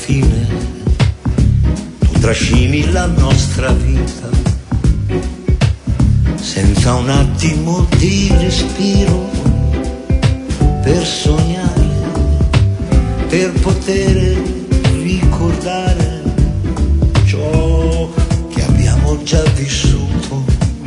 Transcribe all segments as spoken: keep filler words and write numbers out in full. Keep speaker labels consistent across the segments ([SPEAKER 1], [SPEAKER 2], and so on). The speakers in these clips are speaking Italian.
[SPEAKER 1] fine tu trascini la nostra vita senza un attimo di respiro per sognare, per poter ricordare ciò che abbiamo già vissuto.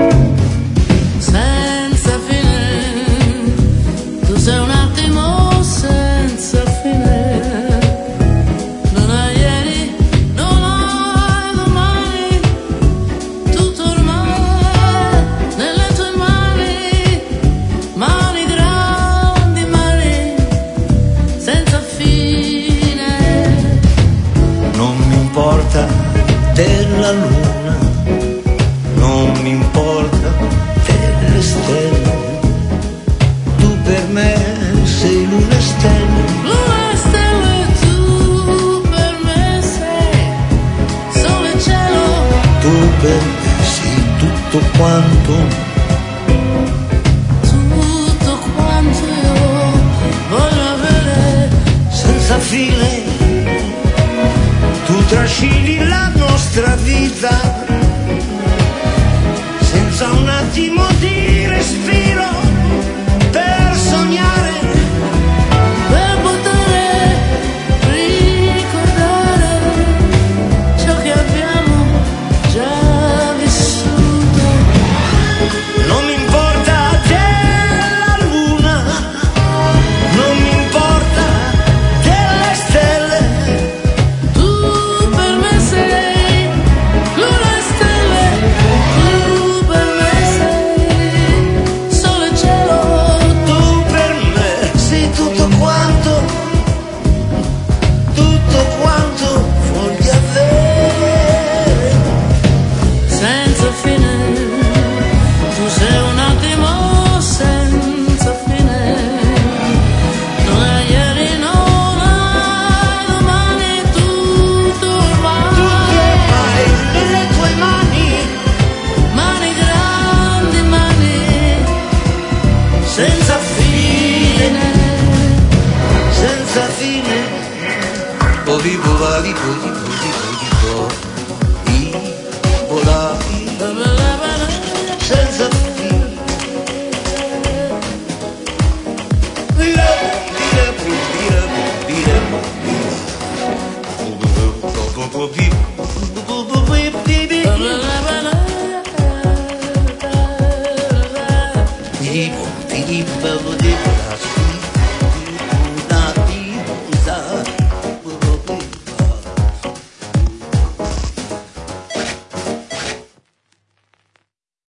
[SPEAKER 2] Senza fine, tu sei un attimo senza fine. Non hai ieri, non hai domani, tutto ormai nelle tue mani, mani grandi, mani senza fine.
[SPEAKER 1] Non mi importa della luna, non mi importa delle stelle, tu per me sei luna e stelle.
[SPEAKER 2] Luna e stelle, tu per me sei sole e cielo.
[SPEAKER 1] Tu per me sei tutto quanto,
[SPEAKER 2] Tutto quanto io voglio avere.
[SPEAKER 1] senza fine. Tu trascini la nostra vita senza un attimo di respiro per sognare,
[SPEAKER 2] Per poter ricordare ciò che abbiamo già vissuto.
[SPEAKER 1] non mi importa della luna, non mi importa delle stelle,
[SPEAKER 2] Tu per me sei luna e stelle, tu per me sei sole e cielo.
[SPEAKER 1] tu per me sei tutto quanto, tutto quanto voglio avere.
[SPEAKER 2] Senza fine, tu sei un attimo senza fine. Non hai ieri, non hai domani, tutto ormai
[SPEAKER 1] Ormai nelle tue mani,
[SPEAKER 2] mani grandi, mani
[SPEAKER 1] senza fine, senza fine. O vivo va di po di po di po di po, i volati senza fine. Vira, vira, vira, vira, vira, vira.